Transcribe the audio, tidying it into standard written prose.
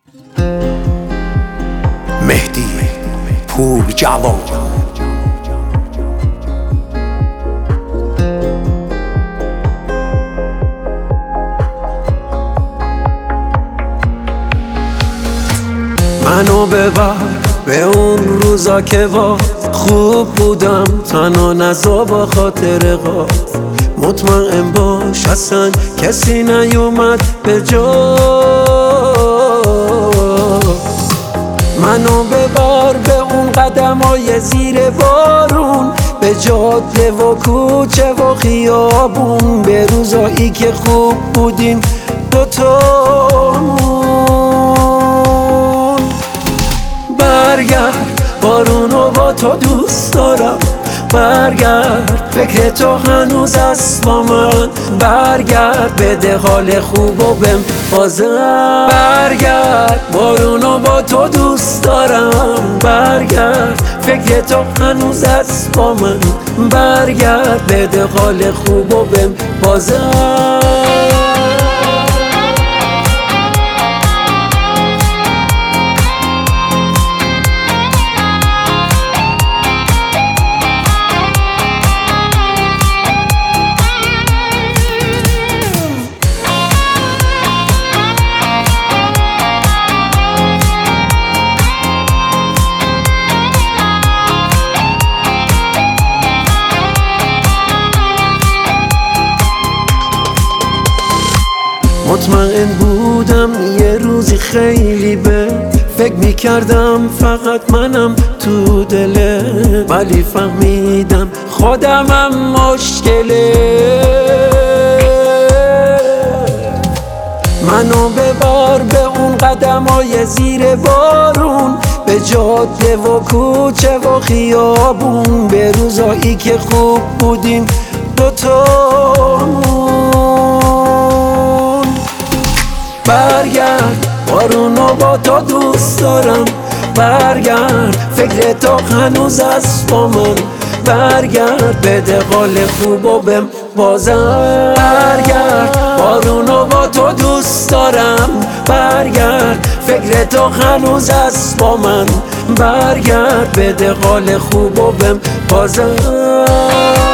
مهدی پورجوان. منو ببر به اون روزا که با خوب بودم، تنها نزا با خاطر غات. مطمئن باش اصلا کسی نیومد به جا. منو ببر به اون قدمای زیر بارون، به جاده و کوچه و خیابون، به روزایی که خوب بودیم دوتامون. برگرد بارونو با تو دوست دارم، برگرد فکر تو هنوز است با من. برگرد بده حال خوب و بهم بازم. برگرد بارونو با تو دوست دارم، برگرد فکر تو هنوز است با من. برگرد بده حال خوب و بهم بازم. مطمئن بودم یه روزی خیلی به فکر میکردم فقط منم تو دله، ولی فهمیدم خودمم مشکله. منو ببر به اون قدمای زیر بارون، به جاده و کوچه و خیابون، به روزایی که خوب بودیم دوتامون. برگرد بارونو با تو دوست دارم، برگرد فکر تو هنوز است با من. برگرد بده حال خوب و بهم بازم. برگرد بارونو با تو دوست دارم، برگرد فکر تو هنوز است با من. برگرد بده حال خوب و بهم بازم.